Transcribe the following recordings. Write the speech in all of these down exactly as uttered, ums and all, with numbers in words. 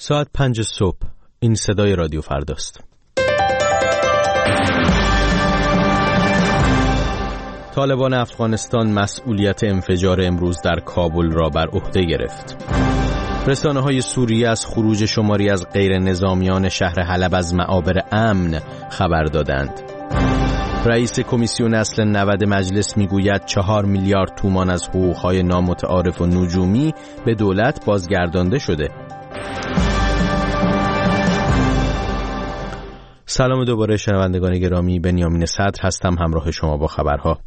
ساعت پنج صبح. این صدای رادیو فرداست. طالبان افغانستان مسئولیت انفجار امروز در کابل را بر عهده گرفت. رسانه‌های سوریه از خروج شماری از غیر نظامیان شهر حلب از معابر امن خبر دادند. رئیس کمیسیون اصل نود مجلس میگوید چهار میلیارد تومان از حقوق‌های نامتعارف و نجومی به دولت بازگردانده شده. سلام دوباره شنوندگان گرامی، بنیامین صدر هستم همراه شما با خبرها.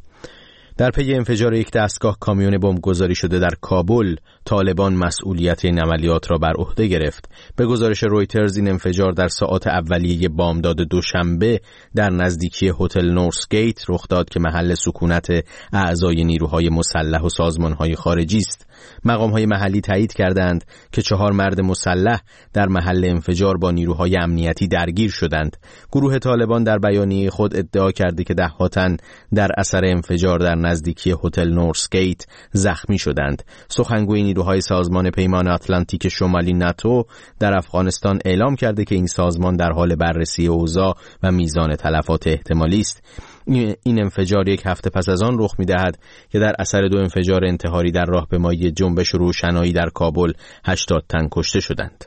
در پی انفجار یک دستگاه کامیون بمبگذاری شده در کابل، طالبان مسئولیت این عملیات را بر عهده گرفت. به گزارش رویترز این انفجار در ساعات اولیه بامداد دوشنبه در نزدیکی هتل نورسگیت رخ داد که محل سکونت اعضای نیروهای مسلح و سازمانهای خارجی است. مقام‌های محلی تایید کردند که چهار مرد مسلح در محل انفجار با نیروهای امنیتی درگیر شدند. گروه طالبان در بیانیه خود ادعا کرده که ده‌ها تن در اثر انفجار در نزدیکی هتل نورسگیت زخمی شدند. سخنگوی نیروهای سازمان پیمان آتلانتیک شمالی ناتو در افغانستان اعلام کرده که این سازمان در حال بررسی اوضاع و میزان تلفات احتمالی است. این انفجار یک هفته پس از آن رخ می‌دهد که در اثر دو انفجار انتحاری در راهپیمایی جنبش روشنایی در کابل هشتاد تن کشته شدند.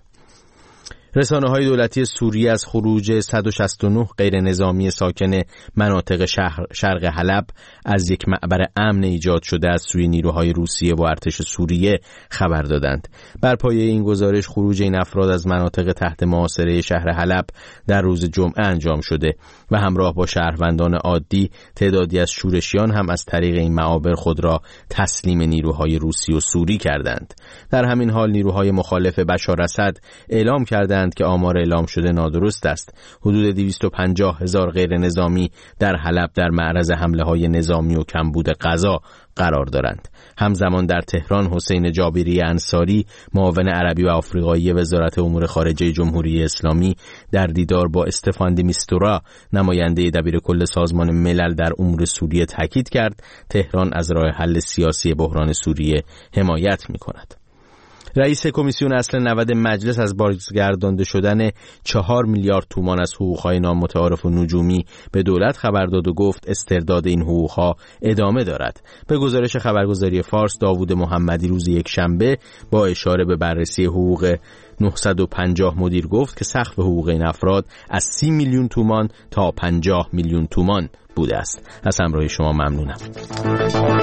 رسانه‌های دولتی سوریه از خروج صد و شصت و نه غیر نظامی ساکن مناطق شهر شرق حلب از یک معبر امن ایجاد شده از سوی نیروهای روسیه و ارتش سوریه خبر دادند. بر پایه این گزارش خروج این افراد از مناطق تحت محاصره شهر حلب در روز جمعه انجام شده و همراه با شهروندان عادی تعدادی از شورشیان هم از طریق این معابر خود را تسلیم نیروهای روسی و سوری کردند. در همین حال نیروهای مخالف بشار اسد اعلام کردند که آمار اعلام شده نادرست است. حدود دویست و پنجاه هزار غیر نظامی در حلب در معرض حمله های نظامی و کمبود غذا قرار دارند. همزمان در تهران حسین جابری انصاری معاون عربی و آفریقایی وزارت امور خارجه جمهوری اسلامی در دیدار با استفان دی میستورا نماینده دبیرکل سازمان ملل در امور سوریه تاکید کرد تهران از راه حل سیاسی بحران سوریه حمایت می‌کند. رئیس کمیسیون اصل نود مجلس از بازگردانده شدن چهار میلیارد تومان از حقوق‌های نامتعارف و نجومی به دولت خبر داد و گفت استرداد این حقوق‌ها ادامه دارد. به گزارش خبرگزاری فارس، داوود محمدی روز یک شنبه با اشاره به بررسی حقوق نهصد و پنجاه مدیر گفت که سقف حقوق این افراد از سی میلیون تومان تا پنجاه میلیون تومان بوده است. از همراهی شما ممنونم.